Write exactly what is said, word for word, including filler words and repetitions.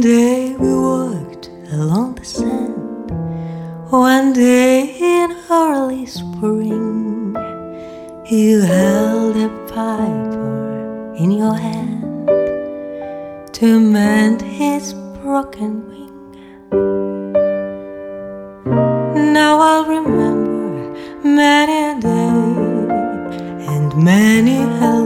day we walked along the sand. One day in early spring, you held a piper in your hand to mend his broken wing. Now I'll remember many a day and many a